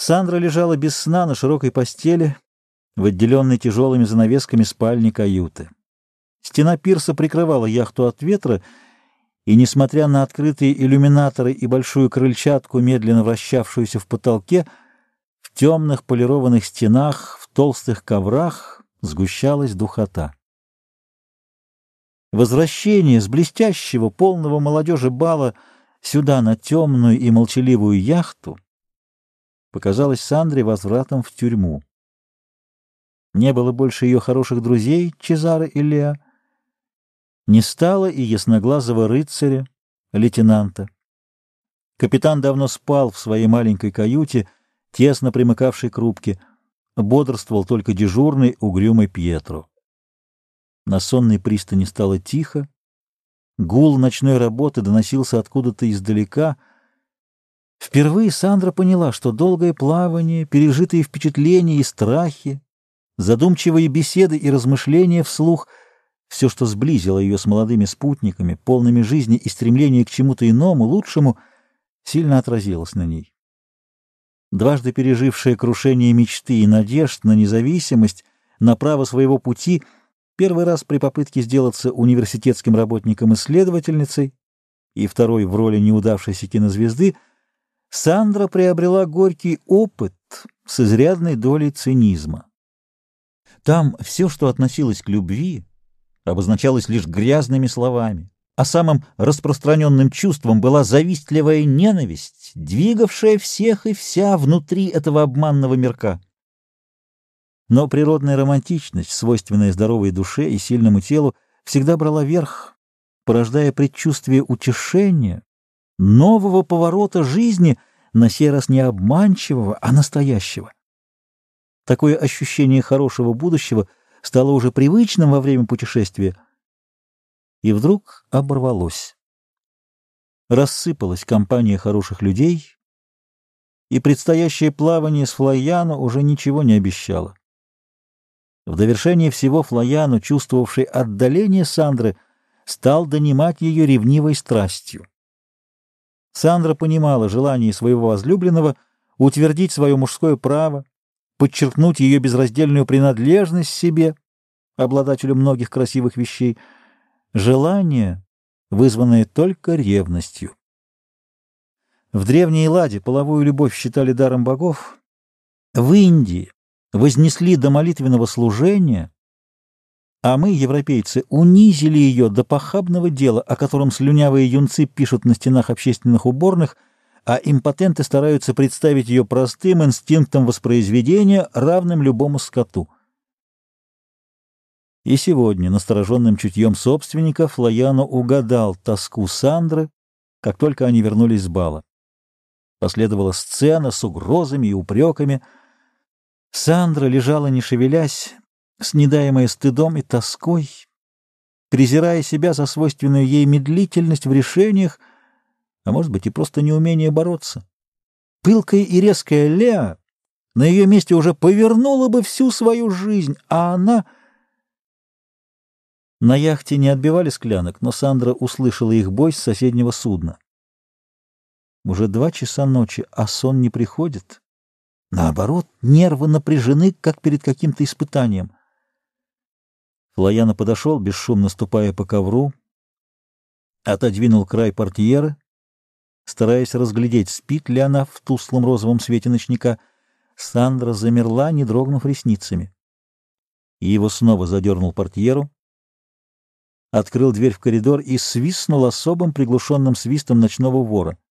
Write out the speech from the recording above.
Сандра лежала без сна на широкой постели в отделенной тяжелыми занавесками спальни каюты. Стена пирса прикрывала яхту от ветра, и, несмотря на открытые иллюминаторы и большую крыльчатку, медленно вращавшуюся в потолке, в темных полированных стенах, в толстых коврах сгущалась духота. Возвращение с блестящего, полного молодежи бала сюда, на темную и молчаливую яхту, показалось Сандре возвратом в тюрьму. Не было больше ее хороших друзей Чезаро и Леа, не стало и ясноглазого рыцаря, лейтенанта. Капитан давно спал в своей маленькой каюте, тесно примыкавшей к рубке, бодрствовал только дежурный угрюмый Пьетро. На сонной пристани стало тихо, гул ночной работы доносился откуда-то издалека. Впервые Сандра поняла, что долгое плавание, пережитые впечатления и страхи, задумчивые беседы и размышления вслух — все, что сблизило ее с молодыми спутниками, полными жизни и стремления к чему-то иному, лучшему, сильно отразилось на ней. Дважды пережившая крушение мечты и надежд на независимость, на право своего пути, первый раз при попытке сделаться университетским работником-исследовательницей и второй в роли неудавшейся кинозвезды, Сандра приобрела горький опыт с изрядной долей цинизма. Там все, что относилось к любви, обозначалось лишь грязными словами, а самым распространенным чувством была завистливая ненависть, двигавшая всех и вся внутри этого обманного мирка. Но природная романтичность, свойственная здоровой душе и сильному телу, всегда брала верх, порождая предчувствие утешения, нового поворота жизни, на сей раз не обманчивого, а настоящего. Такое ощущение хорошего будущего стало уже привычным во время путешествия, и вдруг оборвалось. Рассыпалась компания хороших людей, и предстоящее плавание с Флояно уже ничего не обещало. В довершение всего Флояно, чувствовавший отдаление Сандры, стал донимать ее ревнивой страстью. Сандра понимала желание своего возлюбленного утвердить свое мужское право, подчеркнуть ее безраздельную принадлежность себе, обладателю многих красивых вещей, желание, вызванное только ревностью. В древней Элладе половую любовь считали даром богов, в Индии вознесли до молитвенного служения, а мы, европейцы, унизили ее до похабного дела, о котором слюнявые юнцы пишут на стенах общественных уборных, а импотенты стараются представить ее простым инстинктом воспроизведения, равным любому скоту. И сегодня настороженным чутьем собственника Флояно угадал тоску Сандры, как только они вернулись с бала. Последовала сцена с угрозами и упреками. Сандра лежала, не шевелясь, снедаемая стыдом и тоской, презирая себя за свойственную ей медлительность в решениях, а может быть и просто неумение бороться. Пылкая и резкая Леа на ее месте уже повернула бы всю свою жизнь, а она... На яхте не отбивали склянок, но Сандра услышала их бой с соседнего судна. Уже 2 часа ночи, а сон не приходит. Наоборот, нервы напряжены, как перед каким-то испытанием. Флояно подошел, бесшумно ступая по ковру, отодвинул край портьеры, стараясь разглядеть, спит ли она в тусклом розовом свете ночника. Сандра замерла, не дрогнув ресницами. И его снова задернул портьеру, открыл дверь в коридор и свистнул особым приглушенным свистом ночного вора.